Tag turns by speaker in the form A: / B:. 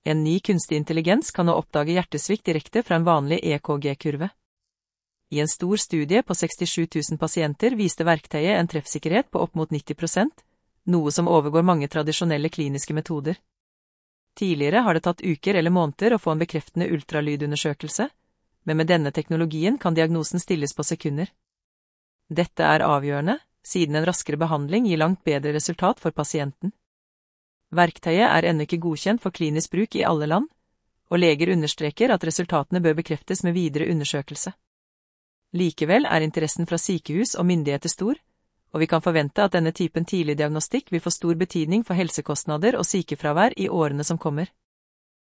A: En ny kunstig intelligens kan nå oppdage hjertesvikt direkte fra en vanlig EKG-kurve. I en stor studie på 67 000 pasienter viste verktøyet en treffsikkerhet på opp mot 90%, noe som overgår mange tradisjonelle kliniske metoder. Tidligere har det tatt uker eller måneder å få en bekreftende ultralydundersøkelse, men med denne teknologien kan diagnosen stilles på sekunder. Dette er avgjørende, siden en raskere behandling gir langt bedre resultat for pasienten. Verktøyet er ennå ikke godkjent for klinisk bruk i alle land, og leger understreker at resultatene bør bekreftes med videre undersøkelse. Likevel er interessen fra sykehus og myndigheter stor, og vi kan forvente at denne typen tidlig diagnostikk vil få stor betydning for helsekostnader og sykefravær i årene som kommer.